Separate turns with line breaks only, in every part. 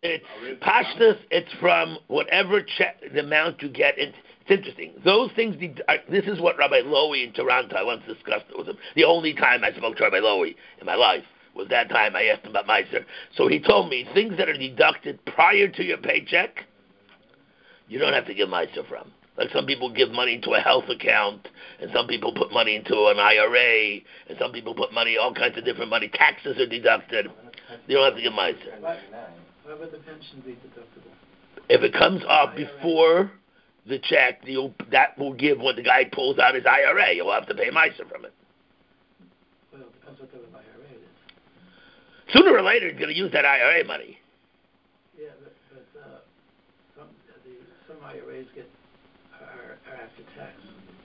It's pashtus. It's from whatever the amount you get. It's interesting. Those things. This is what Rabbi Lowy in Toronto. I once discussed it with him. The only time I spoke to Rabbi Lowy in my life was that time I asked him about Meiser. So he told me things that are deducted prior to your paycheck, you don't have to give Meiser from. Like some people give money into a health account, and some people put money into an IRA, and some people put money, all kinds of different money. Taxes are deducted. You don't have to give Meiser.
Why would the pension be deductible?
If it comes off before the check, that will give when the guy pulls out his IRA. You'll have to pay Meiser from it.
Well, it depends what type of IRA it is.
Sooner or later, he's going to use that IRA money.
Yeah, but some IRAs are after tax.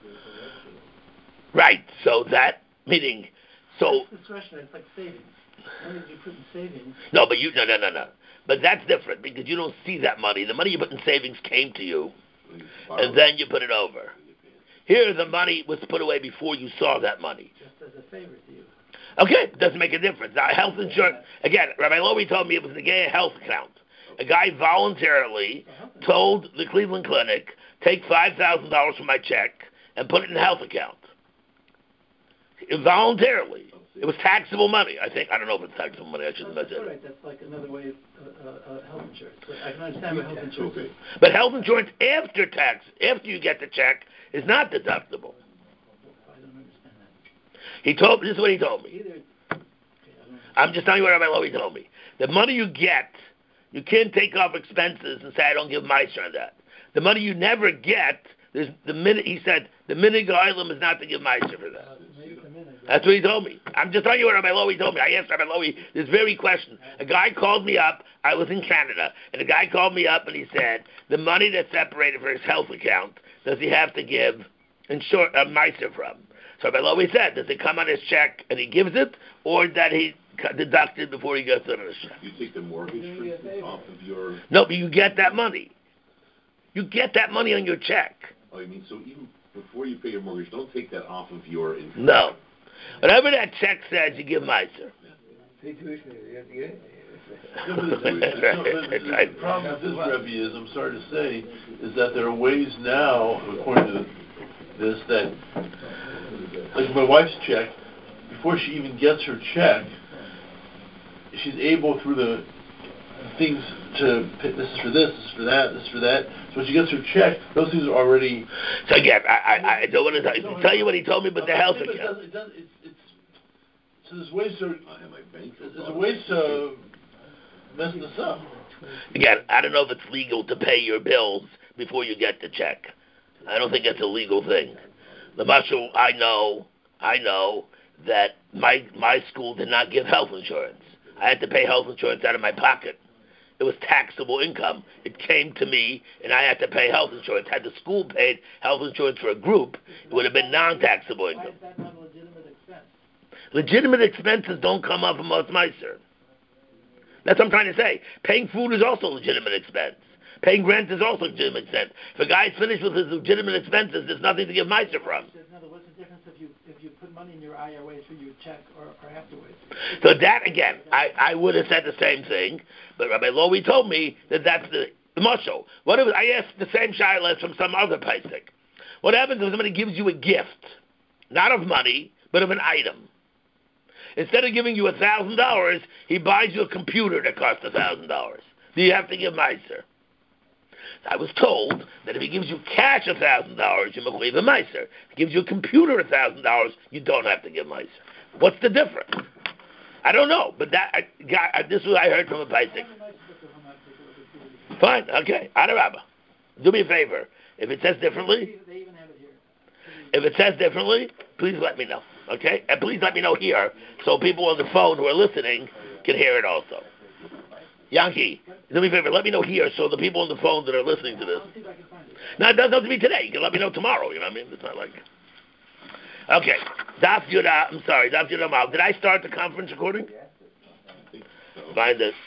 Right. So that meaning
It's discretionary. It's like savings. Money you put in savings.
No. But that's different because you don't see that money. The money you put in savings came to you, and then you put it over. Here, the money was put away before you saw that money.
Just as a favor to you.
Okay, it doesn't make a difference. Now, health insurance, again, Rabbi Lowy told me it was the gay health account. A guy voluntarily told the Cleveland Clinic, take $5,000 from my check and put it in a health account. Voluntarily. It was taxable money, I think. I don't know if it's taxable money. I shouldn't mention it.
Right. That's like another way of health insurance. But I can understand what health insurance is.
But health insurance after tax, after you get the check, is not deductible.
I don't understand that.
This is what he told me. I'm just telling you what Rabbi Lowy told me. The money you get, you can't take off expenses and say, I don't give Meiser on that. The money you never get, he said, the minig oilam is not to give Meiser for that. That's what he told me. I'm just telling you what Rabbi Lowy told me. I asked Rabbi Lowy this very question. A guy called me up. I was in Canada, and a guy called me up and he said, the money that's separated for his health account, does he have to give Meiser from? So Rabbi Lowy said, does it come on his check and he gives it, or that he deducted before he gets it on his check?
You take the mortgage, for instance, off of your...
No, but you get that money. You get that money on your check.
Oh, you mean, so even before you pay your mortgage, don't take that off of your income.
No. Whatever that check says, you give Meiser.
Pay tuition, you have to get it.
The problem with this, Rebbe, is, I'm sorry to say, is that there are ways now, according to this, that, like my wife's check, before she even gets her check, she's able through the things to, this is for this is for that, this is for that. So when she gets her check, those things are already...
So again, I don't want to tell you what he told me, but the health account.
So there's ways to mess this up.
Again, I don't know if it's legal to pay your bills before you get the check. I don't think that's a legal thing. The marshal, I know that my school did not give health insurance. I had to pay health insurance out of my pocket. It was taxable income. It came to me, and I had to pay health insurance. Had the school paid health insurance for a group, it would have been non-taxable income.
Why is that not a legitimate expense?
Legitimate expenses don't come up from most Meiser. That's what I'm trying to say. Paying food is also a legitimate expense. Paying rent is also a legitimate expense. If a guy's finished with his legitimate expenses, there's nothing to give Meiser from.
What's the difference if you put money in your IRA through your check or afterwards?
So that, again, I would have said the same thing, but Rabbi Lowy told me that that's the mashal. What if I asked the same shayla from some other paisik? What happens if somebody gives you a gift, not of money, but of an item? Instead of giving you $1,000, he buys you a computer that costs $1,000. Do you have to give Meiser? I was told that if he gives you cash $1,000, you must leave a Meiser. If he gives you a computer $1,000, you don't have to give Meiser. What's the difference? I don't know, but this is what I heard from a Paisik. Fine, okay, Adarabba. Do me a favor. If it says differently, please let me know, okay? And please let me know here so people on the phone who are listening can hear it also. Yankee, do me a favor, let me know here so the people on the phone that are listening to this. No, it doesn't have to be today. You can let me know tomorrow, you know what I mean? It's not like... Okay, Daf Yudah Mal. Did I start the conference recording? Find it.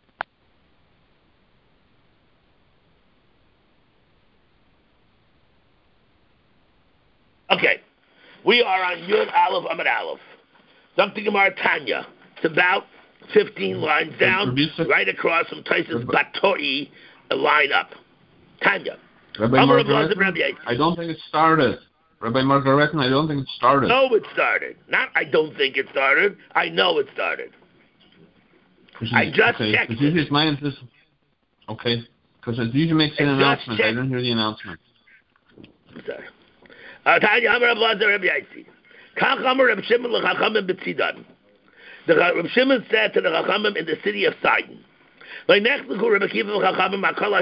Okay, we are on Yud Aleph Amud Aleph. Dr. Gemara Tanya. It's about 15 lines down, right across from Taisus Batoi, a line up. Tanya.
Rabbi Margaret, I don't think it started. Rabbi Margaret, I don't think it started.
No, it started. Not I don't think it started. I know it started. I just checked it.
Usually it's okay. Because it usually makes an announcement. I didn't hear the announcement.
I'm sorry. Tanya Amar Ablazer Rabbi Yaisi. Kach Amar Reb Shimon l'Chachamim b'Tzidan. The Reb Shimon said to the Chachamim in the city of Sidon. Rabbi Akiva and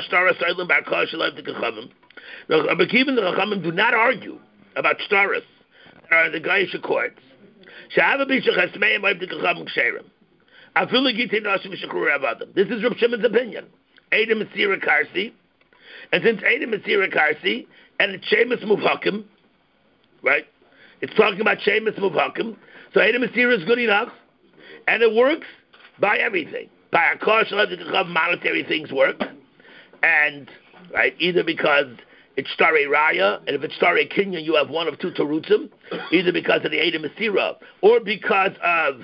the Chachamim do not argue about shtaros that are in the Gaisha courts. This is Reb Shimon's opinion. Edom Mesira Karsi, and since Edom Mesira Karsi, and it's Shemus Muvhakim, right? It's talking about Shemus Muvhakim, so Edom Mesira is good enough, and it works by everything. By a course, monetary things work, and right, either because it's Stare Raya, and if it's Stare Kinyan, you have one of two Terutzim, either because of the Edom Mesira, or because of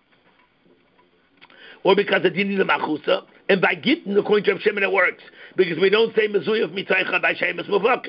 Dini the Machusa, and by Gittin, according to Reb Shimon, it works, because we don't say Mezuyev Mitaycha by Shemus Muvakim.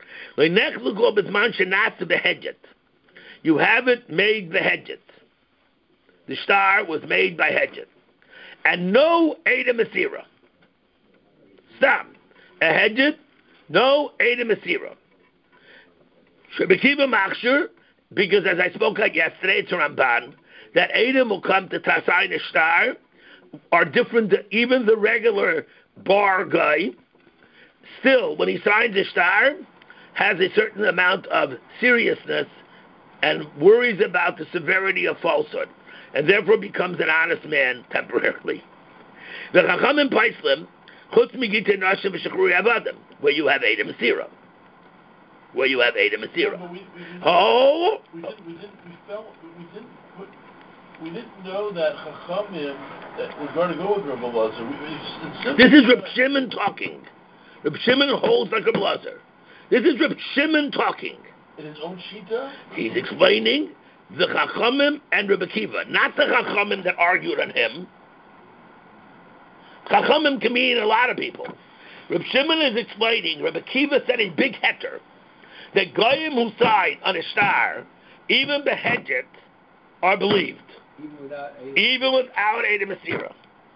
You have it made Behedjet. The star was made by Hedjet. And no Edom Mesira. Stop. A Hedjet, no Edom Mesira. Shebekiva Machshir, because as I spoke like yesterday, it's a Ramban, that Edom will come to Tasayin a star, are different than even the regular bar guy. Still, when he signs a star, has a certain amount of seriousness and worries about the severity of falsehood, and therefore becomes an honest man temporarily. The Chachamim Paislim, Chutz Migitei Nashim V'Shechrui Avadim, where you have Edom Mesira. Where you have Edom Mesira.
We didn't know that Chachamim that was going to go with Reb Elazar.
This is Reb Shimon talking. Reb Shimon holds like Reb Elazar. This is Reb Shimon talking.
In his own shita?
He's explaining the Chachamim and Reb Akiva, not the Chachamim that argued on him. Chachamim can mean a lot of people. Reb Shimon is explaining, Reb Akiva said a big heter, that Goyim who sign on a star, even Behedjet, are believed. Even without Edom Mesira.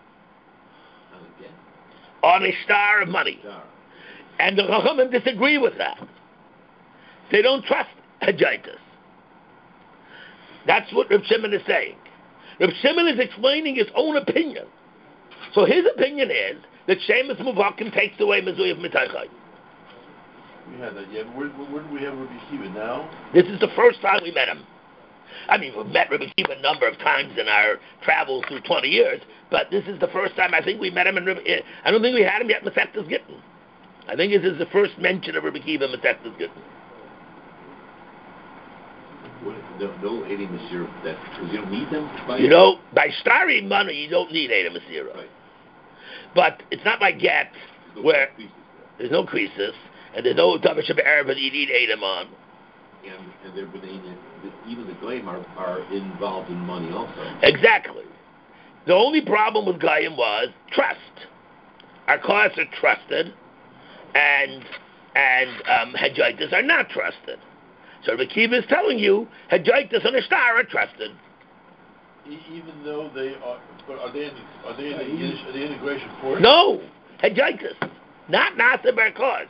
On a star of money. And the Chachamim disagree with that. They don't trust Hedjaitis. That's what Reb Shimon is saying. Reb Shimon is explaining his own opinion. So his opinion is that Shemus Muvakim takes away Mezuyah Mitaychai.
We had that, yeah. Where do we have Rabbi Akiva now?
This is the first time we met him. I mean, we've met Rabbi Akiva a number of times in our travels through 20 years, but this is the first time I think we met him in I don't think we had him yet in Masechtas Gittin. I think this is the first mention of Rabbi Akiva in Masechtas Gittin.
No Edom Mesira, because you don't need them?
By starring money, you don't need Edom Mesira. Right. But it's not like Get, where there's no creases, and there's no Tavash Erev that you need Edom on.
And even the Goyim are involved in money also.
Exactly. The only problem with Goyim was trust. Our costs are trusted, and Hedjaitis are not trusted. So Rabbi Akiva is telling you Hedjaitis and a star are trusted.
Even though they are they in the integration court?
No, Hedjaitis, not Nasa Bar Cause.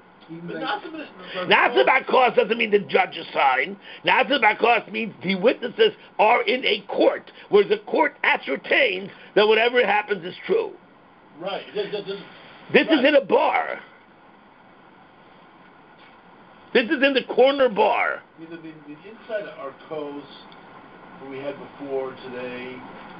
Nasa Bar Cause doesn't mean the judges sign. Nasa Bar Cause means the witnesses are in a court where the court ascertains that whatever happens is true.
Right.
This is in a bar. This is in the corner bar.
The inside of our coast we had before today,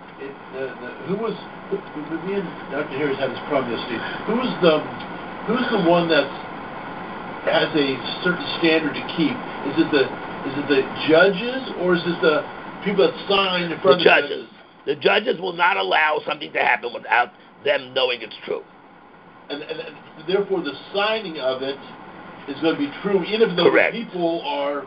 me and Dr. Harris had this problem yesterday. Who's the one that has a certain standard to keep? Is it the judges, or is it the people that sign in front of the judges?
The judges will not allow something to happen without them knowing it's true.
And therefore the signing of it is going to be true, even if the people are...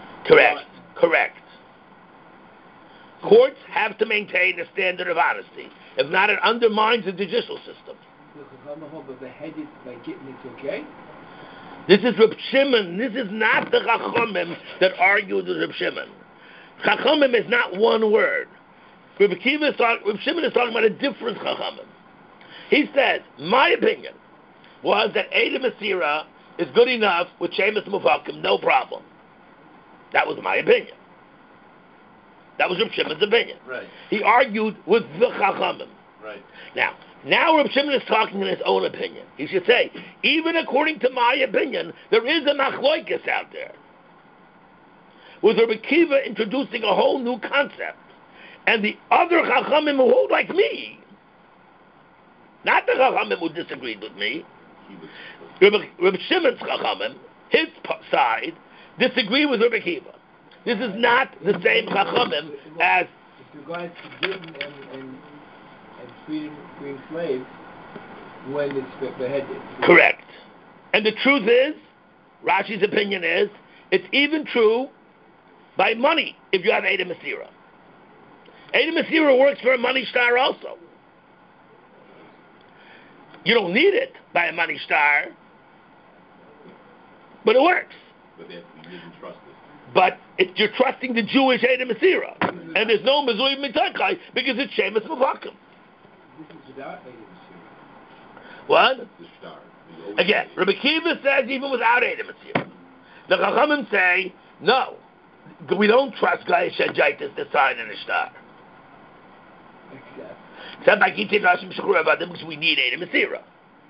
Correct. Courts have to maintain a standard of honesty. If not, it undermines the judicial system.
Beheaded by getting it's okay?
This is Reb Shimon. This is not the Chachamim that argue with Reb Shimon. Chachamim is not one word. Reb Shimon is talking about a different Chachamim. He says, my opinion was that Eidem Asira is good enough with Shemus Muvakim, no problem. That was my opinion. That was Reb Shimon's opinion.
Right.
He argued with the Chachamim.
Right.
Now Reb Shimon is talking in his own opinion. He should say, even according to my opinion, there is a machloikis out there. With Reb Akiva introducing a whole new concept. And the other Chachamim who hold like me, not the Chachamim who disagreed with me, Reb Shimon's Chachamim, his side, disagree with Reb Akiva. This is not the same Chachamim as...
With regards to giving and freeing slaves when it's beheaded.
Correct. And the truth is, Rashi's opinion is, it's even true by money if you have Eidem Asira. Eidem Asira works for a money star also. You don't need it by a money star, but it works.
But they have to be given trusted.
But you're trusting the Jewish Eidem Asira. And there's no Mezuyim Mitaychai because it's Shemus Muvakim.
This is without Eidem Asira.
What?
The star.
Again, Rabbi Akiva says even without Eidem Asira. The Chachamim say, no, we don't trust Gaish Shajaitis to sign in a star. Except by Gitin Nashim Shechur Avadim because we need Eidem Asira.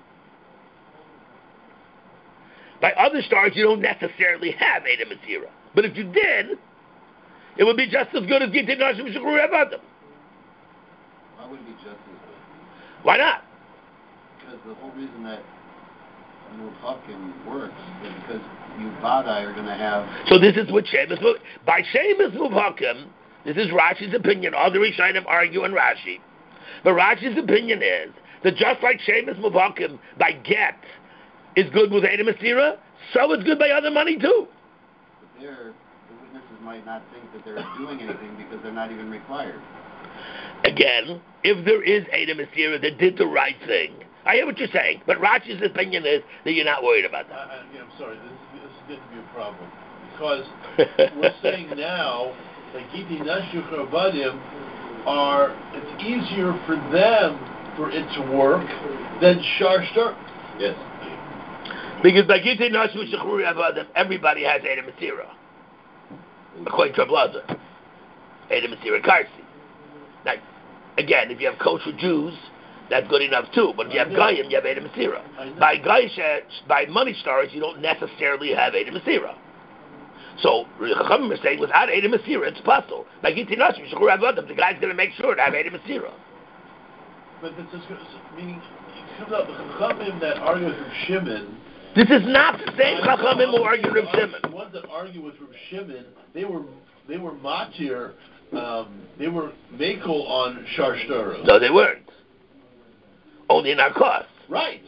By other stars, you don't necessarily have Eidem Asira. But if you did, it would be just as good as Gitin Nashim Shechur Avadim.
Why would it be just as good?
Why not?
Because the whole reason that Muvakim works is because you Vadai are going to have...
So this is what Shemus... By Shemus Muvakim, this is Rashi's opinion. All the Rishonim argue in Rashi. But Rashi's opinion is that just like Shemus Muvakim by get is good with Eidem Asira, so it's good by other money too.
But there, the witnesses might not think that they're doing anything because they're not even required.
Again, if there is Eidem Asira that did the right thing, I hear what you're saying, but Rashi's opinion is that you're not worried about that.
I'm sorry, this is getting to be a problem. Because we're saying now that Giti Nashuk Abadim it's easier for them for it to work than Shar Shtar.
Yes.
Because by Giti Nashuk Abadim, everybody has Eidem Asira. According to Blazer. Eidem Asira Karsi. Now, again, if you have kosher Jews, that's good enough too. But if you have Goyim, you have Eidem Asira. By money stars, you don't necessarily have Eidem Asira. So, Chachamim is saying, without Eidem Asira, it's possible. By Giti Nashim, Shechur Avadim, the guy's going to make sure to have Eidem Asira.
But this is meaning, it comes out the Chachamim that argue with Reb Shimon.
This is not the same Chachamim who argue with Reb Shimon.
The ones that argue with Reb Shimon, they were matir, they were makel on Shar Shtar.
No, they weren't. Only in our costs.
Right.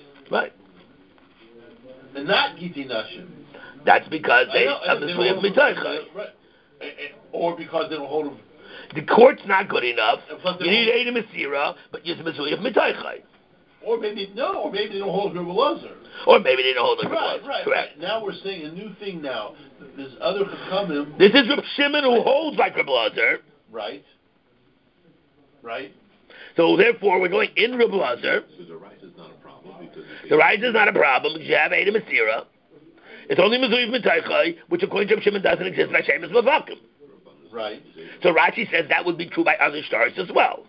And not Giti Nashim.
That's because they have the Suyam Mitaychai.
Right. Or because they don't hold them.
The court's not good enough. You need
Eidem
Eidem Asira, but you're Suyam Mitaychai.
Or maybe they don't hold Rebbe Lazar.
Or maybe they don't hold Rebbe Lazar.
Right.
Correct.
Now we're saying a new thing now. There's other Chachamim.
This is Reb Shimon who holds like Rebbe Lazar.
Right.
So therefore, we're going in Rebbe Lazar.
So the rise is not a problem.
The rise is not a problem because you have Eidem Asira. It's only Mezuyim Mitaychai, which according to Reb Shimon doesn't exist by Shemus Muvakim.
Right.
So Rashi says that would be true by other stars as well.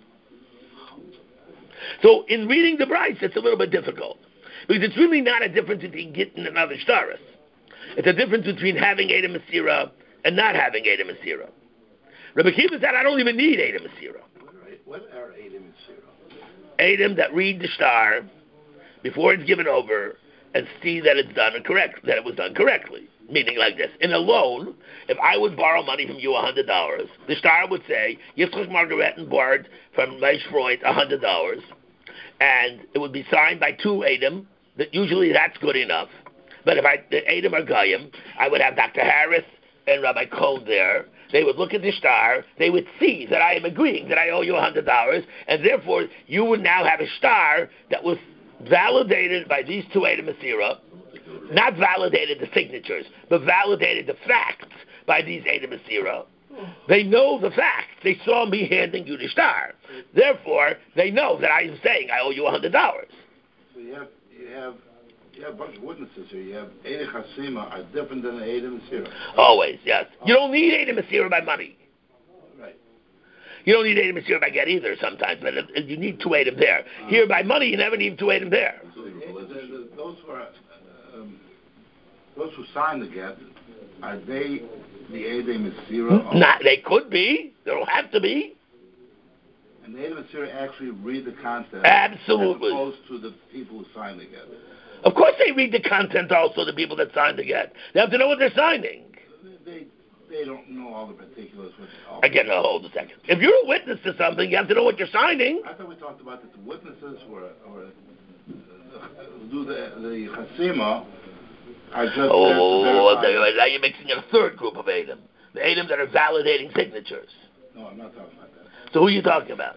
So in reading the Bryce, it's a little bit difficult. Because it's really not a difference between Gittin and other stars. It's a difference between having Eidem Asira and not having Eidem Asira. Rabbi Akiva said, I don't even need Eidem Asira.
What are Eidem Asira?
Eidem that read the star before it's given over and see that it's done correct, that it was done correctly. Meaning like this. In a loan, if I would borrow money from you $100, the star would say, Yitzchak Margaretten borrowed from Meish Freud $100, and it would be signed by two Eidem, that usually that's good enough. But if the Eidem are Goyim, I would have Dr. Harris and Rabbi Cohn there, they would look at the star, they would see that I am agreeing that I owe you $100, and therefore you would now have a star that was validated by these two Eidim Masira, not validated the signatures, but validated the facts by these Eidim Masira. They know the facts. They saw me handing you the star. Therefore, they know that I am saying I owe you $100.
So you have a bunch of witnesses here. You have Eidei Chasima are different than the Eidei Masira.
Always, yes. You don't need Eidei Masira by money.
Right.
You don't need Eidei Masira by get either sometimes, but you need two Eidim there. Here, by money, you never need two Eidim there.
So those who sign the get, are they the Eidei Masira?
Not, they could be. They don't have to be.
And the Eidei Masira actually read the content.
Absolutely.
As opposed to the people who sign the get.
Of course they read the content also, the people that sign the get. They have to know what they're signing.
They don't know all the particulars.
Again, hold a second. If you're a witness to something, you have to know what you're signing.
I thought we talked about that the witnesses do the Chasima are just
now you're mixing in a third group of Eidim. The Eidim that are validating signatures.
No, I'm not talking about that.
So who are you talking about?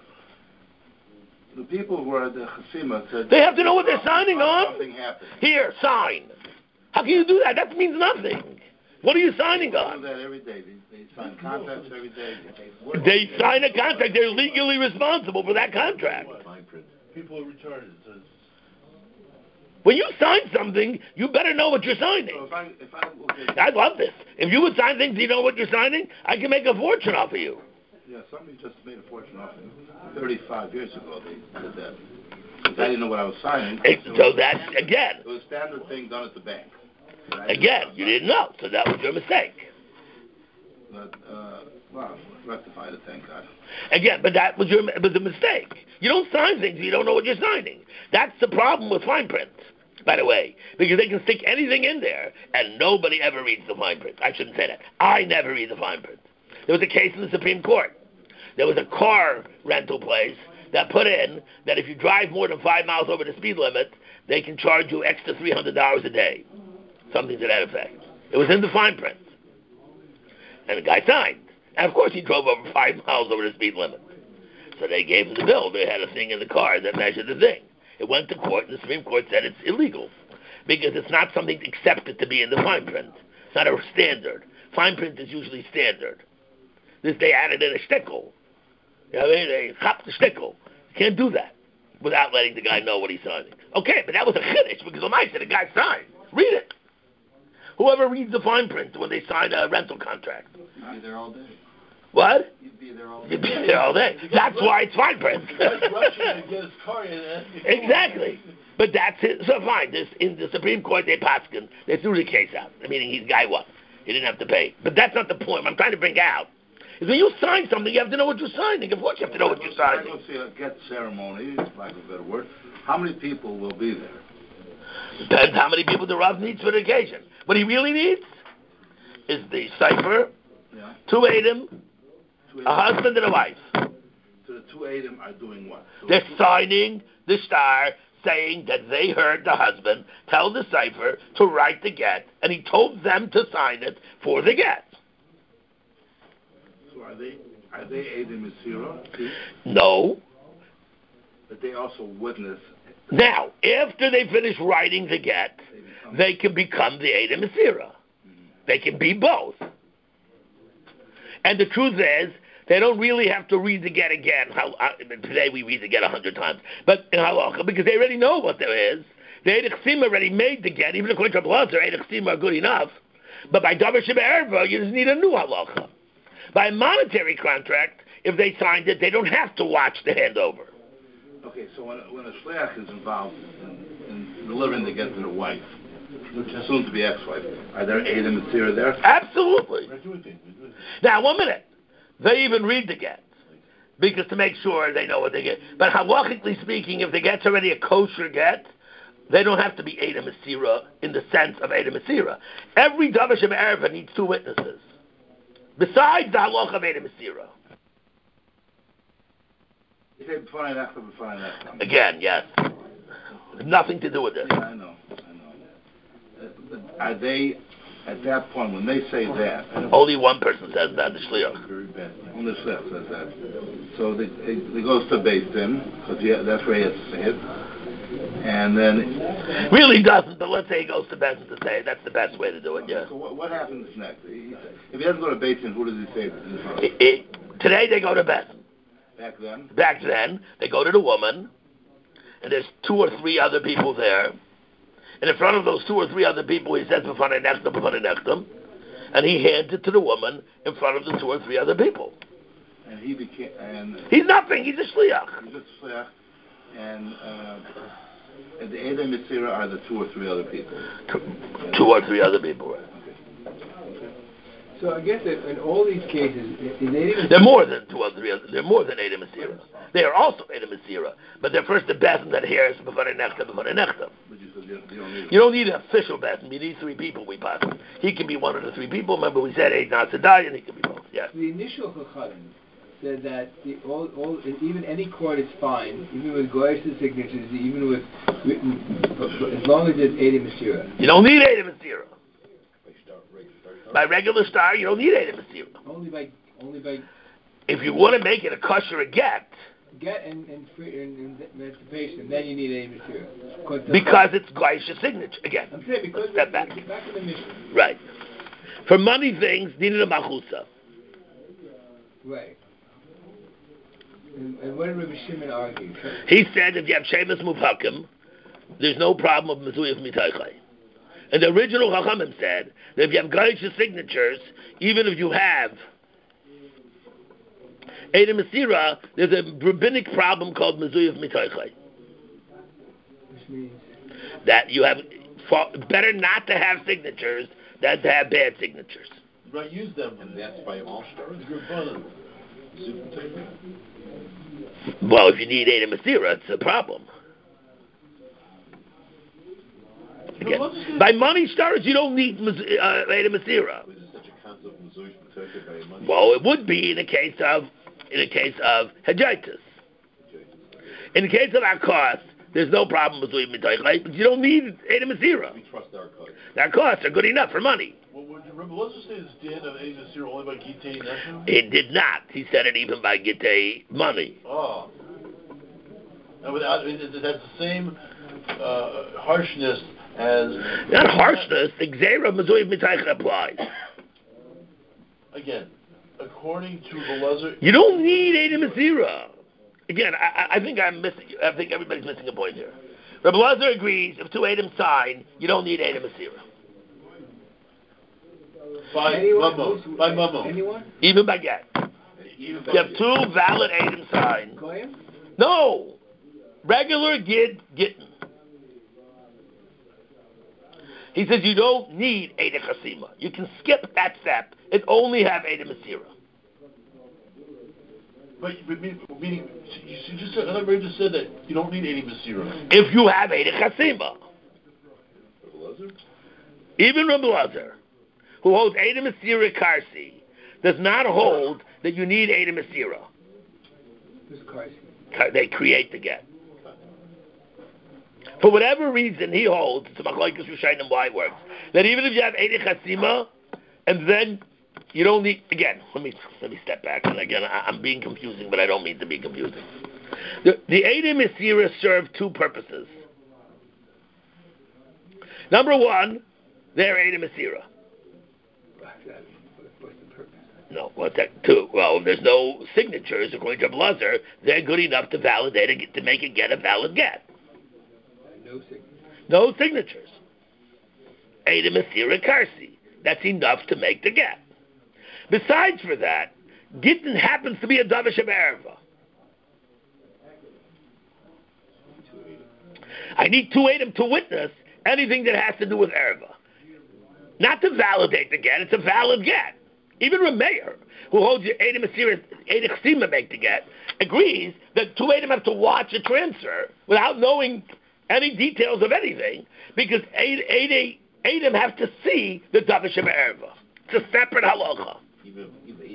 The people who are the Chasima said...
They have to know what they're signing on.
Something happened.
Here, sign. How can you do that? That means nothing. What are you signing on?
They do that every day. They sign contracts every day.
They sign a contract. They're legally responsible for that contract.
People are retarded.
When you sign something, you better know what you're signing.
So
I love this. If you would sign things you know what you're signing, I can make a fortune off of you.
Yeah, somebody just made a fortune off me. 35 years ago they did that. Because I didn't know what I was signing.
So that's, again.
It was a standard thing done at the bank.
Again, you didn't know, so that was your mistake.
But, well, rectified it, thank God.
Again, but that was the mistake. You don't sign things you don't know what you're signing. That's the problem with fine print, by the way, because they can stick anything in there, and nobody ever reads the fine print. I shouldn't say that. I never read the fine print. There was a case in the Supreme Court. There was a car rental place that put in that if you drive more than 5 miles over the speed limit, they can charge you extra $300 a day. Something to that effect. It was in the fine print. And the guy signed. And of course he drove over 5 miles over the speed limit. So they gave him the bill. They had a thing in the car that measured the thing. It went to court, and the Supreme Court said it's illegal. Because it's not something accepted to be in the fine print. It's not a standard. Fine print is usually standard. They added in a shtickle. You know what I mean? They chopped the shtickle. You can't do that without letting the guy know what he's signing. Okay, but that was a chiddush because I said the guy signed. Read it. Whoever reads the fine print when they sign a rental contract.
You'd be there all day.
What?
You'd be there all day.
You'd be there all day. That's why it's fine print.
Rushing to get his car in.
Exactly. But that's it. So fine. In the Supreme Court, they paskin. They threw the case out. Meaning his guy won. He didn't have to pay. But that's not the point. What I'm trying to bring out is when you sign something, you have to know what you're signing. Of course you have to know what you're signing.
Let's see a get ceremony, lack of a better word. How many people will be there?
Depends how many people the Rav needs for the occasion. What he really needs is the cipher, two Eidim, a husband and a wife.
So the two Eidim are doing what? So
they're signing the star, saying that they heard the husband tell the cipher to write the get, and he told them to sign it for the get.
So are they Eidim Masira too?
No.
But they also witness.
Now, after they finish writing the get, they can become the Eidim Masira. They can be both. And the truth is, they don't really have to read the get again. Today we read the get 100 times. But in halacha, because they already know what there is, the Eidei Chasima already made the get. Even according to Blazer, Eidei Chasima are good enough. But by Davar Sheba'erva, you just need a new halacha. By a monetary contract, if they signed it, they don't have to watch the handover.
Okay, so when a shliach is involved in delivering the get to the wife, soon to be ex-wife, are there Eidim Masira there?
Absolutely. Now, 1 minute. They even read the get because to make sure they know what they get. But halachically speaking, if the get's already a kosher get, they don't have to be Eidim Masira in the sense of Eidim Masira. Every Davar Sheba'erva needs two witnesses besides the halacha of Eidim Masira. Again, yes. Nothing to do with this.
Yeah, I know. Are they at that point, when they say that,
only one person says that, the shliach.
Very bad.
only the shliach says that. So they goes to Beis Din, because that's where he has to say it. And then...
Really doesn't, but let's say he goes to Beis Din to say it. That's the best way to do it, yeah.
So what happens next? If he doesn't go to Beis Din, who does he say in front of?
Today they go to Beis Din.
Back then?
Back then, they go to the woman, and there's 2 or 3 other people there. And in front of those 2 or 3 other people, he says, and he hands it to the woman in front of the 2 or 3 other people.
And he became...
He's nothing, he's a shliach.
He's a shliach. And the Edom Mitzira are the 2 or 3 other people.
2 or 3 other people, right.
So I guess that in all these cases,
they're more than 2 or 3 other. They're more than Edom Mitzira. They are also Edom Mitzira, but they're first the Beis that hears before the nechtam. You don't need an official Beis. You need 3 people. We pass. He can be one of the 3 people. Remember, we said Eid Nasadai, and he can be both. Yes.
The initial Chachamim said that even any court is fine, even with goyish signatures, even with written, as long as it's Edom Mitzira.
You don't need Edom Mitzira. By regular star, you don't need Edom Mitzira.
Only by.
If you want to make it a kosher get
and emancipation, then you need Edom Mitzira.
Because it's goyish signature again.
I'm saying because
step back.
Back to the mission.
Right. For money things, needed a machusa.
Right. And what did Rabbi Shimon argue?
He said if you have shemus mubhakim, there's no problem of mezuyah mitaychay. And the original Chachamim said that if you have goyish signatures, even if you have Edom Mitzira, there's a rabbinic problem called mezuyah mitaychay.
Which means
that you have better not to have signatures than to have bad signatures.
Right, use them.
And that's by all stars?
Well, if you need Edom Mitzira, it's a problem. Again, by money stars, you don't need Edom Mitzira. Well, it would be in a case of Hajjaitis. In the case of Akos, there's no problem with Mitaychay, but you don't need Edom Mitzira.
We trust our costs.
Our costs are good enough for money.
Well, would you remember, let's just say this Dan of Edom Mitzira only by Gitei Neshim?
It did not. He said it even by Gitei money.
Oh. And that's the same harshness as...
Not harshness, the Gzeira Mezuyah Mitaychay applies.
Again, according to the Lezer...
You don't need Edom Mitzira. Again, I think everybody's missing a point here. Rabbi Lezer agrees, if 2 Edom sign, you don't need Edom Mitzira.
By Mamo.
Anyone?
Even by get. You have 2 valid Edom signs.
Goyim?
No. Regular Gittin. He says you don't need Edom Chasima. You can skip that step and only have Edom Mitzira.
But meaning, you just said, another just said that you don't need Edom Mitzira.
If you have Edom Chasima. Even Rabbi Lezer, who holds Edom Mitzira Karsi, does not hold that you need Edom Mitzira.
Who's Karsi?
They create the get. For whatever reason, he holds, it's a machlokes Rishonim why it works, that even if you have Edom Chasima, and then you don't need, again, let me step back, and again, I'm being confusing, but I don't mean to be confusing. The Edom Mitzira serve 2 purposes. Number 1, they're Edom Mitzira.
What's the purpose?
No, what's that? 2. Well, there's no signatures, according to Blazer, they're good enough to validate it, to make it get a valid get.
No signatures.
No signatures. Edom Mitzira Karsi. That's enough to make the get. Besides for that, Gittin happens to be a Davar Shebe'erva. I need 2 Edom to witness anything that has to do with Erva. Not to validate the get, it's a valid get. Even Rameir, who holds your Edom Mitzira, Edom Chasima make the get, agrees that 2 Edom have to watch a transfer without knowing any details of anything, because Edom have to see the Davar Shebe'erva. It's a separate halacha.
Even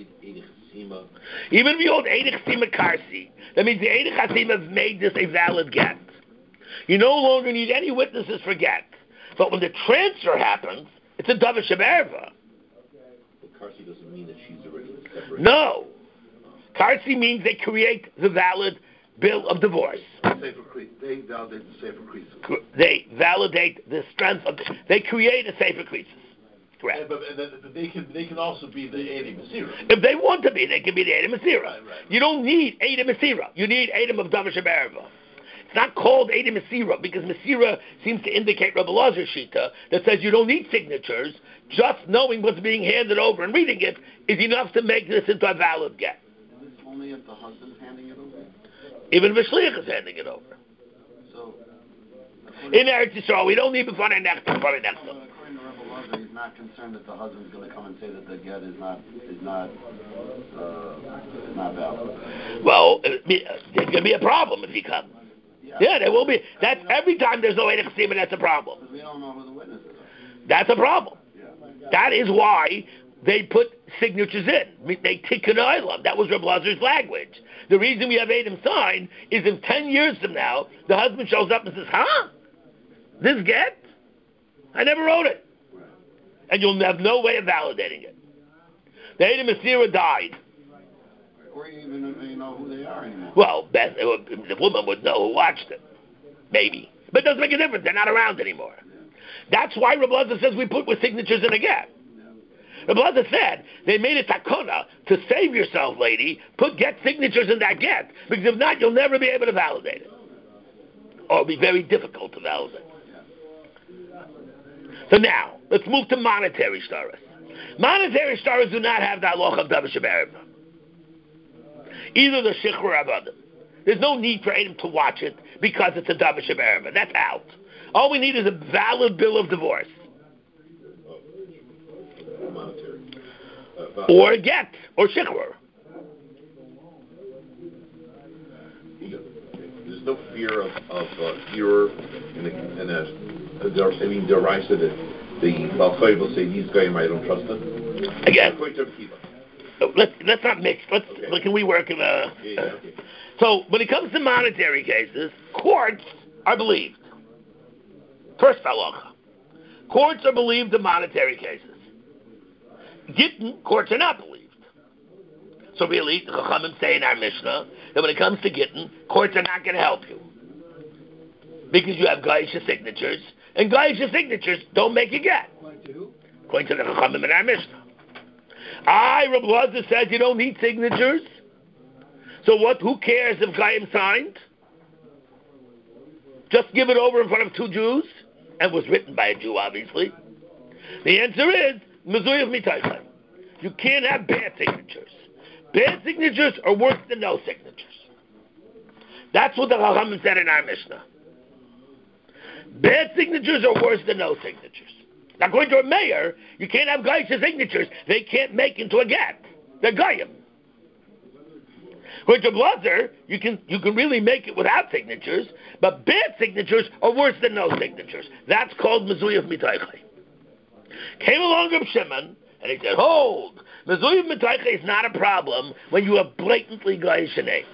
if you hold Edom Chasima Karsi, that means the Edom Chasima have made this a valid get. You no longer need any witnesses for get. But when the transfer happens, It's a davar sheberva.
But Karsi doesn't mean that she's already separated.
No. Karsi means they create the valid bill of divorce.
They validate the Sefer Krisis.
They validate the strength of. They create a Sefer Krisis. Correct.
But they can also be the Eidim Masira.
If they want to be, they can be the Eidim Masira.
Right.
You don't need Eidim Masira. You need Eidim of davar sheberva. It's not called Eidim Masira because Masira seems to indicate Rabbi Lazar Shita that says you don't need signatures. Just knowing what's being handed over and reading it is enough to make this into a valid get.
Is this only if the husband's handing it over?
Even if a shliach is handing it over.
So,
In Eretz Yisrael, we don't need b'fanei nechta.
according to Rebbe Lazar, he's not concerned that the husband's going to come and say that the get is not valid.
Well, there's going to be a problem if he comes. Yeah, there will be. That's every time there's no Eidim Chesima, that's a problem.
Because we don't know who the witnesses are.
That's a problem.
Yeah.
That is why they put signatures in. They tikkun olam. That was Reb Lazar's language. The reason we have Eidim sign is if 10 years from now, the husband shows up and says, huh? This get? I never wrote it. And you'll have no way of validating it. The Eidim Masira died.
Or you even know who they are anymore.
Well, the woman would know who watched it. Maybe. But it doesn't make a difference. They're not around anymore. That's why Reb Lazar says we put with signatures in a get. Reb Lazar said they made a takona to save yourself, lady. Put get signatures in that get. Because if not, you'll never be able to validate it. Or it'll be very difficult to validate. So now, let's move to monetary shtaras. Monetary shtaras do not have the halacha of davar sheberva. Either the shikhr or avadim. There's no need for Adam to watch it because it's a davar sheberva. That's out. All we need is a valid bill of divorce.
Monetary.
Or a get, or shikhr.
There's no fear of error and derisa that the Balchoy will say, these guys, I don't trust them.
Again. Let's not mix. Can we work in a...
Okay.
So, when it comes to monetary cases, courts are believed. First halacha. Courts are believed in monetary cases. Gittin, courts are not believed. So really, the Chachamim say in our Mishnah that when it comes to Gittin, courts are not going to help you. Because you have Gaisha signatures, and Gaisha signatures don't make a get. According to the Chachamim in our Mishnah. Reb Lazar says you don't need signatures. So what? Who cares if Gaim signed? Just give it over in front of two Jews, and was written by a Jew, obviously. The answer is Mezuyah Mitaychay. You can't have bad signatures. Bad signatures are worse than no signatures. That's what the Chachamim said in our Mishnah. Bad signatures are worse than no signatures. Now, according to a mayor, you can't have Gaisha signatures. They can't make into a get. They're Gaim. According to Blazer, you can really make it without signatures, but bad signatures are worse than no signatures. That's called Mezuyah Mitaychay. Came along Reb Shimon, and he said, hold, Mezuyah Mitaychay is not a problem when you have blatantly Gaisha name.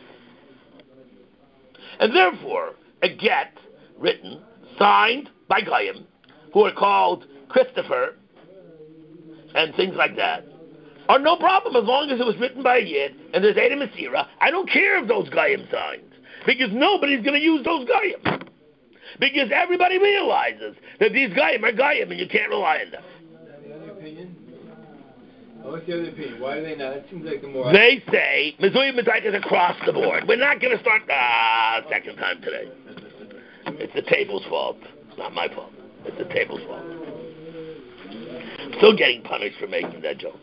And therefore, a get written, signed by Gaim, who are called Christopher, and things like that, are no problem as long as it was written by a Yid, and there's Eidim Masira. I don't care if those Gaim signed, because nobody's going to use those Gaim. Because everybody realizes that these Gaim are Gaim, and you can't rely on them.
The other opinion? What's the other opinion? Why do they not? It seems like the more...
They say, Mezuyah Mitaychay is across the board. We're not going to start, second time today. It's the table's fault. It's not my fault. It's the table's fault. Still getting punished for making that joke.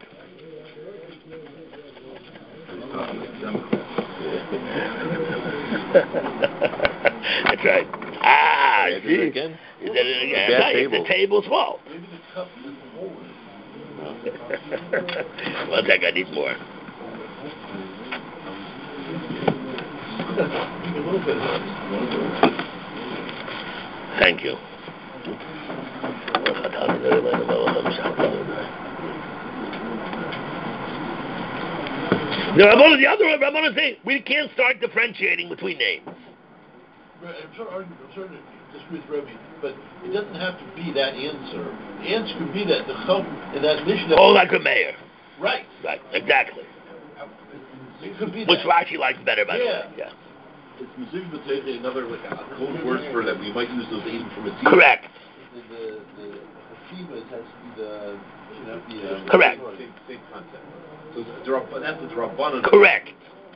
That's right.
He did it again?
He did it again. It's the table's fault.
Maybe the cup is forward.
One sec, I need more. Thank you. The other Rabbanan say we can't start differentiating between names.
I'm sorry to disagree with Rebbe, but it doesn't have to be that answer. The answer could be that the Chum in that mission.
Oh, like a mayor.
Right.
Right. Exactly.
It could be
Which
that.
Rashi likes better, by the way. Yeah.
Is Mizug B'Teicha another like a code word for that we might use those Eidim from a team?
Correct.
The Hashivas has to be the
Correct.
Same concept. So that's the Rabbanan.
Correct.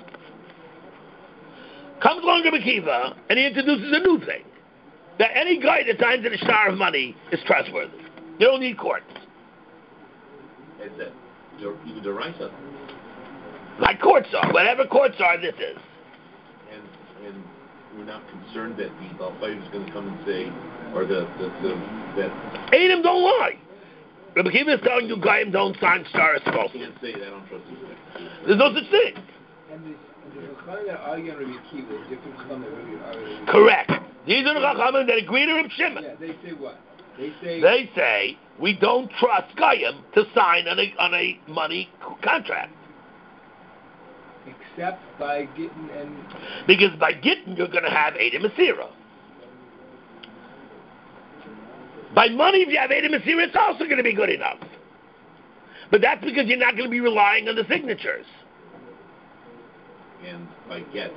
Comes along Rabbi Akiva and he introduces a new thing. That any guy that signs in a star of money is trustworthy. You don't need courts.
And that even the Raisa.
Like courts are. Whatever courts are, this is.
And we're not concerned that the Balfayim is going to come and say, or that
Adam don't lie. Rabbi Akiva is telling you Goyim don't sign star as false.
You can't say that, I don't trust this thing.
There's no such thing.
And the Chachamim that argue on Rabbi Akiva, the different Chachamim that argue on Rabbi Akiva.
Correct. These are the Chachamim that agree to Reb Shimon.
Yeah, they say what? They
say we don't trust Goyim to sign on a money contract.
Except by Gittin and...
Because by Gittin you're going to have Eidim Asira. By money, if you have Eidim Asira, it's also going to be good enough. But that's because you're not going to be relying on the signatures.
And by get,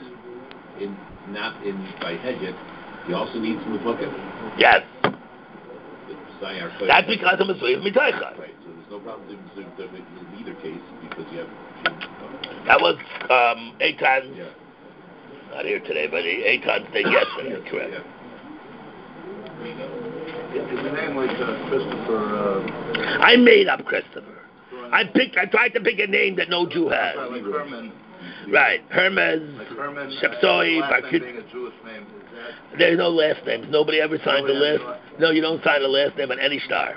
by Hedget, you also need some Mufakim.
Yes. That's because of Mizuyah Mitaycha.
Right, so there's no problem in either case because you have...
That was Eitan's, not here today, but Eitan's thing yesterday, correct.
Is the name like Christopher?
I made up Christopher. I tried to pick a name that no Jew has.
Like Herman.
Right, Hermes,
Like Herman.
Shepsoi,
Last name being a Jewish name. Is that?
There's no last names. Nobody ever signs a last. No, you don't sign a last name on any star.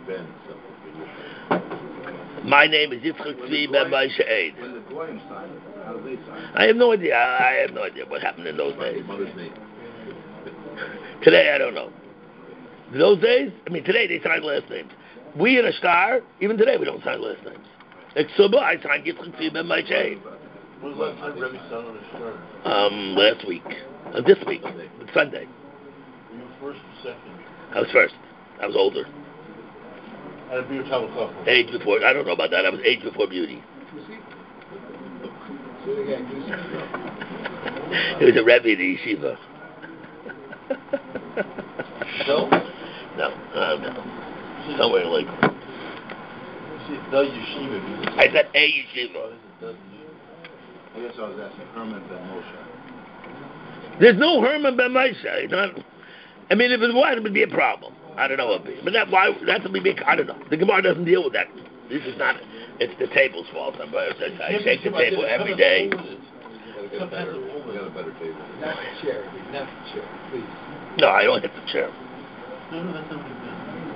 My name is Yitzchak Tzvi Ben Moshe Eid.
When the Goyim sign it, how do they sign it?
I have no idea. I have no idea what happened in those days.
Mother's name.
Today, I don't know. Those days, today they sign last names. We in a star, even today we don't sign last names. Exuba, I signed Yitzchak Tzvi Ben Moshe Eid.
When was the last time Rebbe signed on a star?
Last week. This week. Sunday.
Were you first or second?
I was first. I was older.
I'd be your couple.
Age before, I don't know about that. I was age before beauty. It was a Rebbe in the yeshiva.
No?
No. Somewhere in Lakewood.
The yeshiva.
I said a yeshiva.
I guess I was asking Herman Ben Moshe.
There's no Herman Ben Moshe. If it was, it would be a problem. I don't know what would be. But that would be big. I don't know. The Gemara doesn't deal with that. This is not, it's the table's fault. I shake the table every day.
We got a better table.
Not the chair, please.
No, I don't hit the chair.
No, that's not good.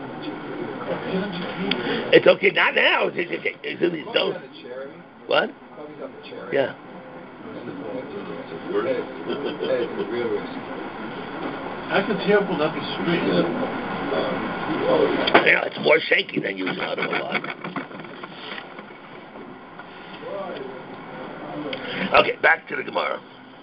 It's okay, not now. It's don't. What? Yeah.
How can table not be straight?
Yeah, it's more shaky than usual. I don't know why. Okay, back to the Gemara.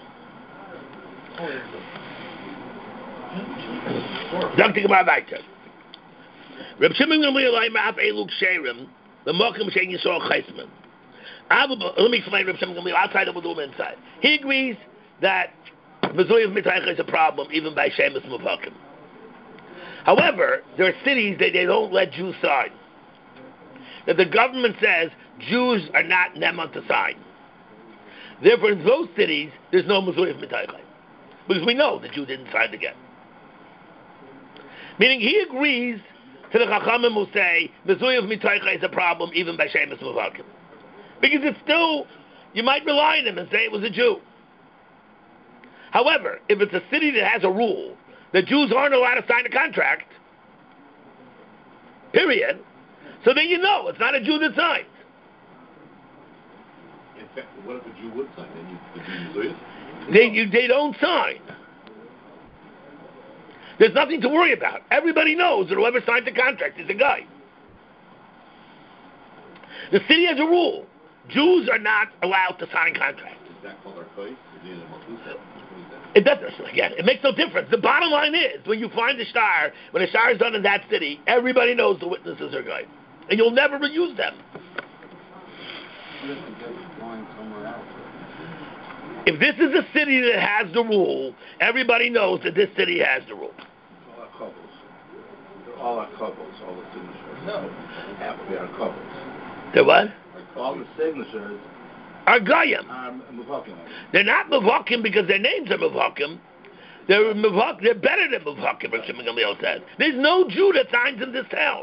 Dr. Gemara Weiter. Reb Shimon Gamliel Ma'af Eluk Sherim, the Mokim Shein Yisrael Chaisman. Let me explain Reb Shimon Gamliel outside of Udum inside. He agrees that Mizuyah Mitaycha is a problem even by Shemus Mufakim. However, there are cities that they don't let Jews sign. That the government says Jews are not neman to sign. Therefore, in those cities, there's no Mizuyah Mitaycha. Because we know the Jew didn't sign again. Meaning he agrees to the Chachamim who say Mizuyah Mitaycha is a problem even by Shemus Mufakim. Because it's still, you might rely on him and say it was a Jew. However, if it's a city that has a rule that Jews aren't allowed to sign a contract, period, so then you know it's not a Jew that signs.
In fact, what if a Jew would sign?
They don't sign. There's nothing to worry about. Everybody knows that whoever signed the contract is a guy. The city has a rule. Jews are not allowed to sign contracts.
Is that called our choice?
It doesn't. Again, it makes no difference. The bottom line is, when you find a shtar, when a shtar is done in that city, everybody knows the witnesses are good, and you'll never reuse them. If this is a city that has the rule, everybody knows that this city has the rule.
All our couples. They're all our couples, all the signatures. No. Have to be our couples.
They're what?
All the signatures
are Goyim.
Mevakim.
They're not Mevakim because their names are Mevakim. They're better than Mevakim, Rav Shimon Gamliel says. There's no Jew that signs in this town.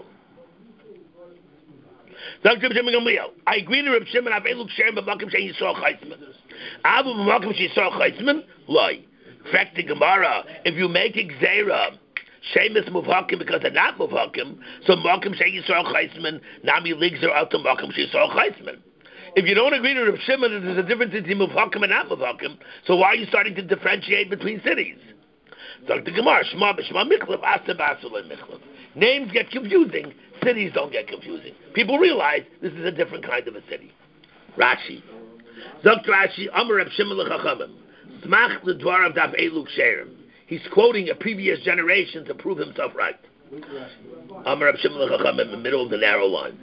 Dr. Shimon Gamliel, I agree to Rav Shimon, Aveluk Sher Mevakim Shein Yisrael Chaitzman. Avu Mevakim Shein Yisrael Chaitzman, Loi. Fact the Gemara, if you make Xera, Shemus Mevakim because they're not Mevakim, so Mevakim Shein Yisrael Chaitzman, Nami Ligzer out to Mevakim Shein Yisrael Chaitzman. If you don't agree to Rav Shimon that there's a difference between Mevakim and not Mevakim, so why are you starting to differentiate between cities? Dr. Gemara, Shema B'Shema Michlav, Asa B'Asula Michlav. Names get confusing, cities don't get confusing. People realize this is a different kind of a city. Rashi. Dr. Rashi, Amar Rav Shimon L'Chachamim, Smach L'Dvar of Daf Eluk Sherim. He's quoting a previous generation to prove himself right. Amar Rav Shimon L'Chachamim in the middle of the narrow lines.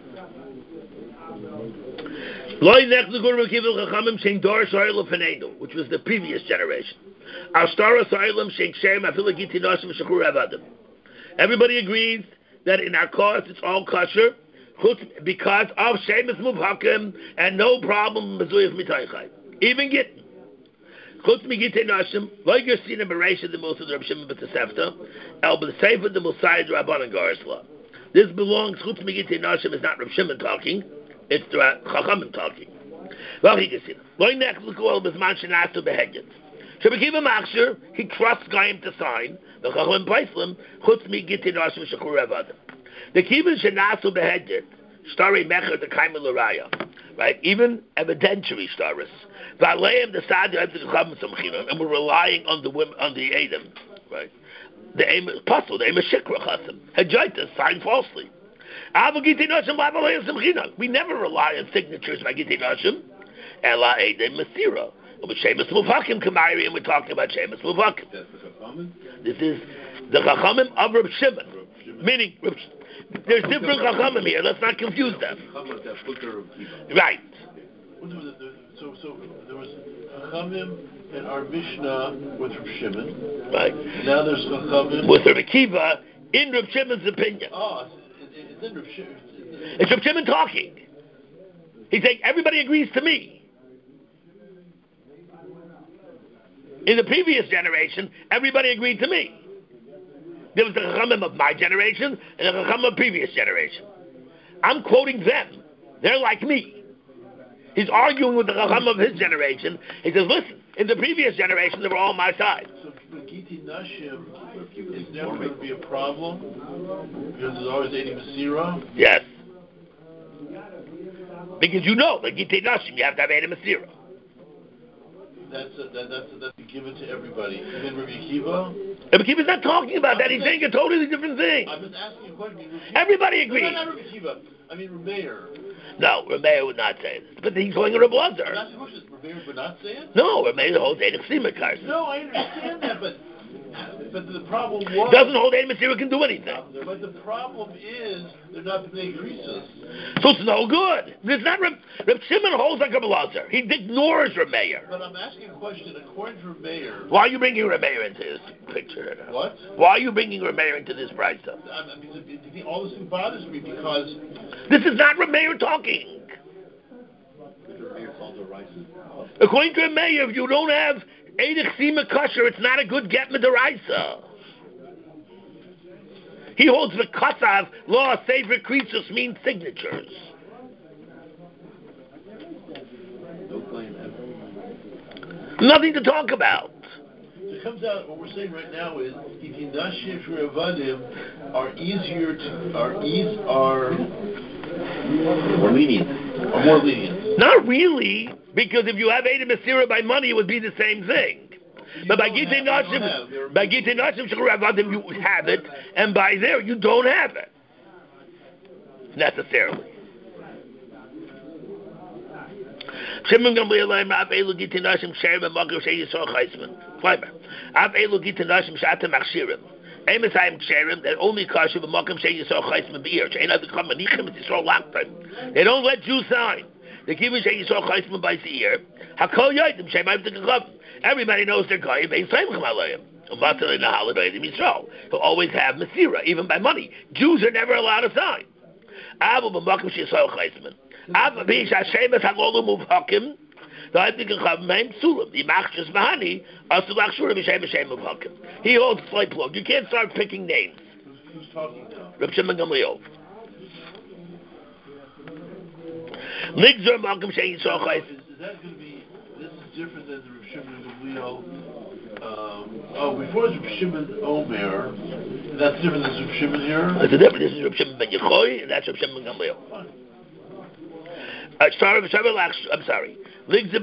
Which was the previous generation. Everybody agrees that in our cause it's all kosher because of Shemus Muvhakim and no problem even Gittin. Chutz Migitei Nashim, like you're seeing in Bereisha the Musa the Reb Shimon B'Tosefta, El B'Sefer the Musayid Rabbanan Garisla. This belongs, Chutz Migitei Nashim is not Reb Shimon talking, it's the Chachamim talking. He trusts Goyim to sign. The Chachamim Paislim, Chutz Migitei Nashim Shachur Avadim. The Kivin Shenasu Behedget, Stari Mecher the Kaimel Uraya, right? Even evidentiary staris. Valeim the Sadi of the Chachamim Samchinon, and we're relying on the women, on the Adam, right? The aim is puzzle. The aim is Shikra Chasim. Hajjaitas signed falsely. We never rely on signatures by Gitei Nashim. Ela Eidem Masira. With Shemus Muvakim Kamairi, and we're talking about Shemus Muvakim. This is the Chachamim of Reb Shimon. Meaning, there's different Chachamim here. Let's not confuse them. Right.
So there was Chachamim in our Mishnah with Reb Shimon.
Right.
Now there's Chachamim
with Reb Akiva in Reb Shimon's opinion.
Oh, it's in Reb Shimon.
It's Reb Shimon talking. He's saying everybody agrees to me. In the previous generation, everybody agreed to me. There was the Chachamim of my generation and the Chachamim of previous generation. I'm quoting them. They're like me. He's arguing with the Chacham of his generation. He says, listen, in the previous generation, they were all on my side.
So Gitei Nashim is never going to be a problem because there's always Eidi Masira?
Yes. Because you know, like Gitei Nashim, you have to have Eidi Masira.
That's given to everybody. Even Rabbi Akiva?
Rabbi Akiva's not talking about that. He's saying a totally different thing.
I'm just asking you a question.
Everybody agrees.
No, not Rabbi Akiva. I mean, Rameir.
No, Rameir would not say this. But he's going to Rabbi Lazar.
I'm asking a question. Rameir would not say it?
No, Rameir holds Eid Chsima Karson.
No, I understand that, but the problem was...
Doesn't hold Eid Masira can do anything.
But the problem is, they're not B'nai Krisus.
So it's no good. It's not Reb Shimon holds like Rabbi Lazar. He ignores Rameir.
But I'm asking a question. According to Rameir...
Why are you bringing Rameir into this picture?
What?
Why are you bringing Rameir into this price stuff?
All this thing bothers me because...
This is not Rameir talking. According to Rameir, if you don't have Eidich Sima Kosher, it's not a good get Midaraisa. He holds the Kasav law, Sefer Krisus means signatures. Nothing to talk about.
It comes out, what we're saying right now is, Gitei Nashim Shrevadim are easier to, are more lenient. Are more lenient.
Not really, because if you have Eid Masira by money, it would be the same thing. But by Gitei Nashim Shrevadim, you have it, and by there, you don't have it. Necessarily. Shimon Gamliel Leim Av Elu Gitin Nashim Sherim and Makom Shei Yisrael Chaisman. Climber. Av Elu Gitin Nashim Shata Machshirim. Amos I am Ksherim that only Kashu B'Makom Shei Yisrael Chaisman Be'ir. Shein Av Become Manichim It's Yisrael Lachtim. They don't let Jews sign. They give Shei Yisrael Chaisman by Seir. Hakol Yoidim Shei Ma'av T'Kachavim. Everybody knows they're Goyim. Bein Seimchim Alayim. He'll always have Masira, even by money. Jews are never allowed to sign. Abu B'Makom Shei Yisrael Chaisman. Av B'Ish Hashem Es Hagolu Muvhakim. He holds slight plug. You can't start picking names.
Who's talking now?
Reb Shimon Gamliel. Nigzer Malcolm Shei Yisrael Chais.
Is that going to be? This is different than the Reb Shimon Gamliel. Before it's Reb Shimon Omer. That's different than Reb Shimon here.
It's a different. This is Reb Shimon Ben Yechoy, and that's Reb Shimon Gamliel. I'm sorry. The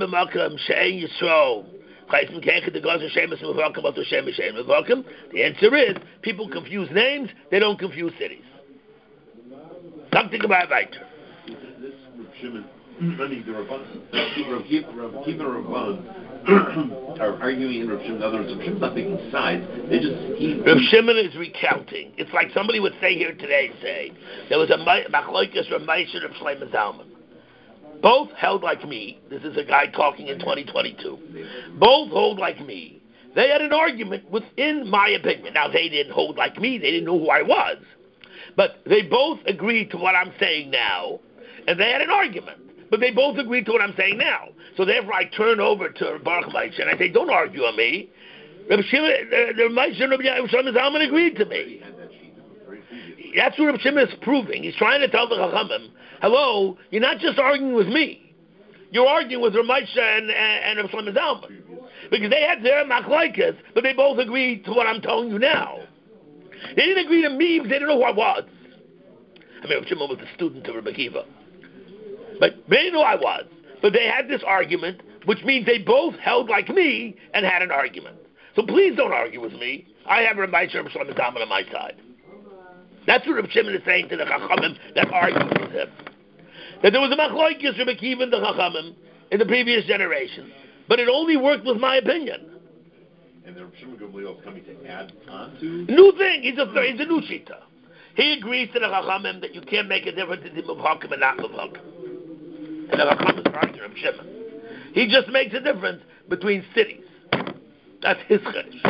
answer is, people confuse names, they don't confuse cities. Something about weiter.
This Reb Shimon, the Rabban and Rabban are arguing in Reb Shimon. In other words, Reb Shimon's not picking sides.
Reb Shimon is recounting. It's like somebody would say here today, there was a machlokas Reb Moshe and Reb Shlomo Zalman. Both held like me. This is a guy talking in 2022. Both hold like me. They had an argument within my opinion. Now, they didn't hold like me. They didn't know who I was. But they both agreed to what I'm saying now. And they had an argument. But they both agreed to what I'm saying now. So therefore, I turn over to Baruch Moshe and I say, don't argue on me. Reb Shimon, Reb Moshe and Reb Shlomo Zalman agreed to me. That's what Reb Shimon is proving. He's trying to tell the Chachamim, hello, you're not just arguing with me. You're arguing with Reb Moshe and Reb Shlomo Zalman. Because they had their machlokes, but they both agreed to what I'm telling you now. They didn't agree to me because they didn't know who I was. I mean, Reb Shimon was a student of Reb Akiva. But they didn't know who I was. But they had this argument, which means they both held like me and had an argument. So please don't argue with me. I have Reb Moshe and Reb Shlomo Zalman on my side. That's what Reb Shimon is saying to the Chachamim that argued with him. That there was a machlokes Reb Akiva and the Chachamim in the previous generation, but it only worked with my opinion.
And the Reb Shimon Gamliel is coming to add on to?
New thing. He's a new shita. He agrees to the Chachamim that you can't make a difference between Muvhakim and not Muvhakim. And the Chachamim is arguing Reb Shimon. He just makes a difference between cities. That's his chiddush.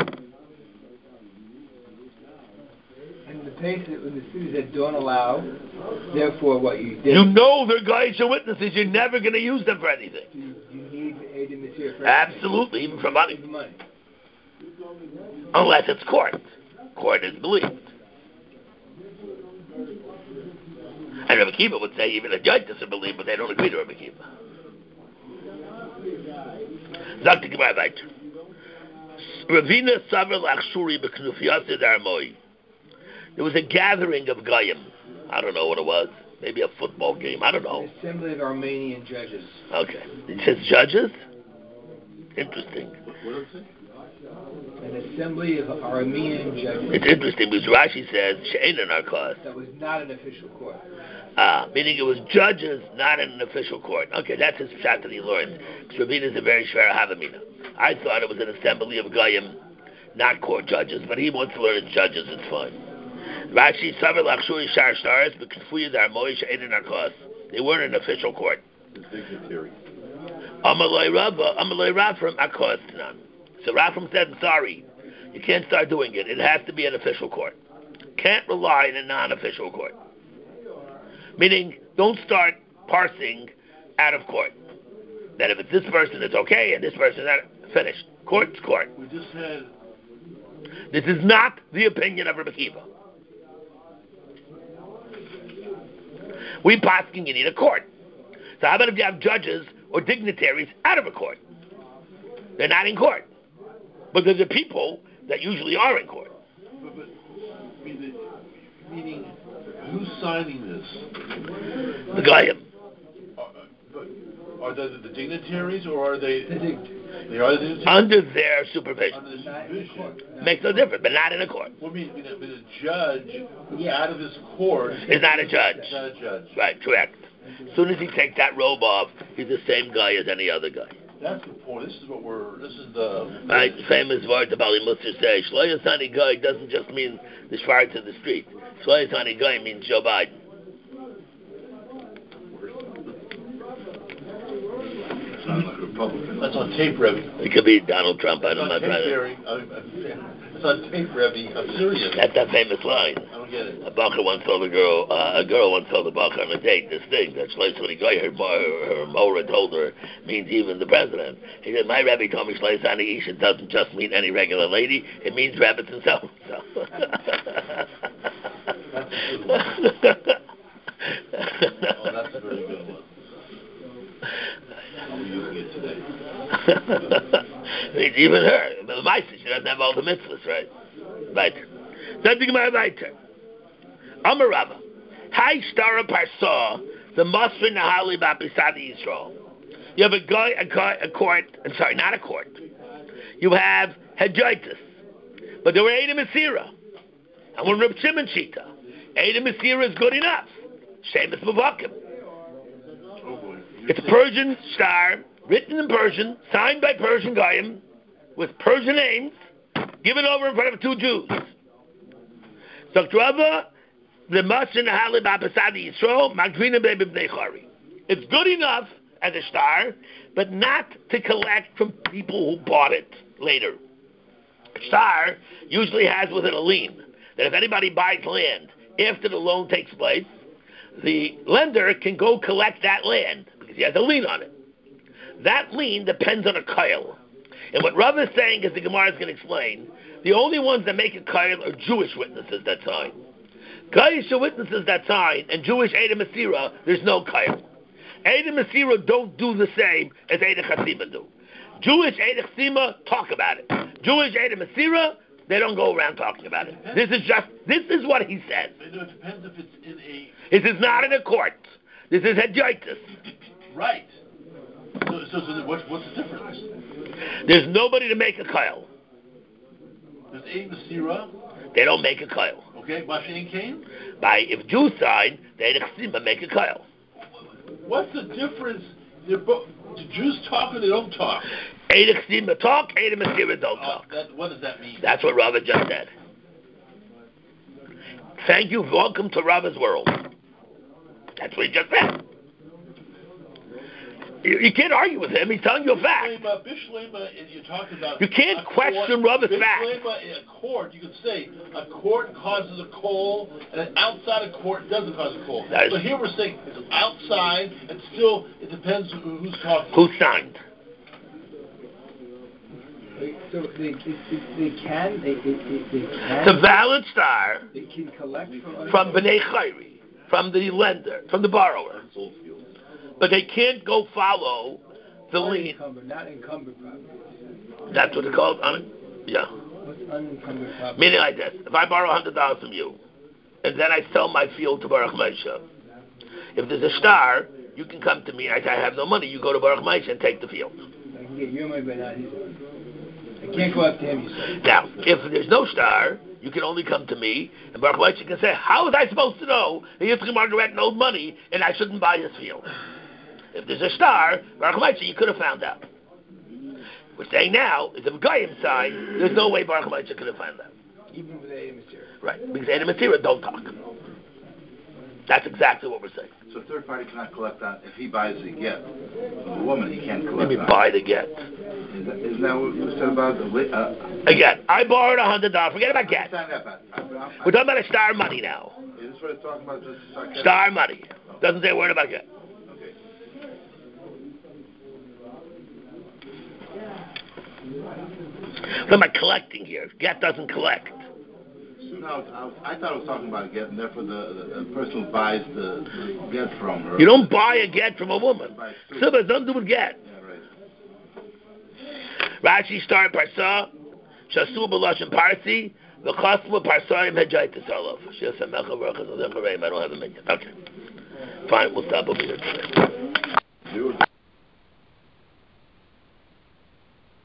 And the place in the cities that don't allow, therefore what you did...
You know they're guys or witnesses, you're never going to use them for anything.
You need Eidim Mitzvah for
absolutely, even for money. Unless it's court. Court is believed. And Rebbe Akiva would say even a judge doesn't believe, but they don't agree to Rebbe Akiva. Dr. Gemara weiter. Ravina Savar Lachshuri B'Knufiyasid Armoi. There was a gathering of Goyim. I don't know what it was. Maybe a football game. I don't know.
An assembly of Armenian judges.
Okay. It says judges? Interesting.
What does it say?
An assembly of Armenian judges.
It's interesting because Rashi says She'ein in our class.
That was not an official court.
Meaning it was judges, not in an official court. Okay, that's his pshat that he learned. Because Ravina is a very shver havamina. I thought it was an assembly of Goyim, not court judges, but he wants to learn it's judges, it's fine. Rashi Savar Lachshuri Shar Stars, but Kfuya Darmoi She'ein in our class. They weren't an official court.
The dignitary.
Amalei Rafram Akos Tanan. So Rafram said, sorry, you can't start doing it. It has to be an official court. Can't rely on a non-official court. Meaning, don't start parsing out of court. That if it's this person, it's okay, and this person, that finished. Court's court.
We just had...
This is not the opinion of Rebbe Akiva. We pasking, you need a court. So how about if you have judges or dignitaries out of a court? They're not in court. But they're the people that usually are in court.
But meaning, who's signing this?
The Goyim.
Are they the dignitaries, or are they...
The
They are the dignitaries?
Under their supervision.
Under the supervision.
Makes no difference, but not in a court.
What do you mean? A judge out of his court...
Is not a judge.
Is not a judge.
Right, correct. As soon as he takes that robe off, he's the same guy as any other guy.
That's the point. This is the...
Right, famous word the Bali Musar says, Shloyas Hani Guy doesn't just mean the Schwartz in the street. Shloyas Hani Guy means Joe Biden.
Sounds like a Republican.
That's on tape, Rebbe.
It could be Donald Trump.
It's on tape, Rebbe. I'm serious.
That's that famous line.
I don't get it.
A bacher once told a girl once told a bacher on a date, this thing that Shlois Hani Guy, her Mora told her, means even the president. He said, my Rebbe told me Shlois Hani Isha doesn't just mean any regular lady, it means rabbits and so.
Oh, that's a very good one. I'll be using it today.
Means even her. The Maisa, she doesn't have all the mitzvahs, right? Right. Something about weiter. Amar Rava. Hai Stara Parsa, the Masrin Nahali Bapisadi Yisrael. You have a court, not a court. You have Hedjaitis. But there were Eidim Asira. And when Reb Shimon Shita, Eidim Asira is good enough. Shemus Mavakim. It's a Persian star, written in Persian, signed by Persian Goyim, with Persian names, given over in front of two Jews. So Rava, the Masrin Nahali Bapasadi Yisrael, Magdrina Bebe Bnei Chari. It's good enough as a star, but not to collect from people who bought it later. A star usually has with it a lien, that if anybody buys land after the loan takes place, the lender can go collect that land, because he has a lien on it. That lien depends on a koil. And what Rav is saying, as the Gemara is going to explain, the only ones that make a koil are Jewish witnesses that sign. Goyish witnesses that sign, and Jewish Eidim Asira, there's no koil. Eidim Asira don't do the same as Eidim Chasima do. Jewish Eidim Chasima talk about it. Jewish Eidim Asira, they don't go around talking about it. This is what he says.
It depends if it's in a...
This is not in a court. This is Hedjaitis.
Right. So what's the difference?
There's nobody to make a koil.
There's Eidim Asira.
They don't make a koil.
Okay, Masha and Cain?
If Jews sign, the Eidim Chasima make a koil.
What's the difference? The Jews talk or they don't talk?
Eidim Chasima talk, Eidim Asira don't talk.
What does that mean?
That's what Rava just said. Thank you. Welcome to Rava's world. That's what he just said. You can't argue with him. He's telling you a fact.
You talked about...
You can't question Rava's fact.
In a court, you could say a court causes a coal, and outside a court doesn't cause a coal. But here we're saying it's outside, and still it depends who's talking.
Who signed?
So they can.
It's a valid star.
They can collect
from Bnei Chayri, from the lender, from the borrower. But they can't go follow the lien.
Not encumbered property.
That's what it's called. Yeah.
What's unencumbered property?
Meaning like this: if I borrow $100 from you, and then I sell my field to Baruch Moshe, if there's a star, you can come to me and I say I have no money. You go to Baruch Moshe and take the field.
I can get your money, but not his money. I can't go up to him, you say.
Now, if there's no star, you can only come to me, and Baruch Moshe can say, how was I supposed to know that Yitzchak Margaret owed money and I shouldn't buy his field? If there's a star, Baruch Moshe, you could have found out. We're saying now, if the Goyim side, there's no way Baruch Moshe could have found out.
Even with Eidim Asira.
Right, because Eidim Asira don't talk. That's exactly what we're saying.
So a third party cannot collect that if he buys a get from a woman. He can't collect.
Let me buy the get.
Isn't that what we said about the?
Again, I borrowed $100. Forget about get. We're talking about a star money now.
Is this what it's talking about?
Star money. Doesn't say a word about get.
Okay.
What am I collecting here? Get doesn't collect.
No, I thought I was talking about a get, and therefore the person who buys the get from her.
You don't buy a get from a woman. Silva doesn't do with get.
Yeah, right.
Rashi started Parsa, Shasu B'Lashon Parsi, V'Chasmu Parsaim Hedjaitis Olav. I don't have a minute. Okay. Fine, we'll stop over here today.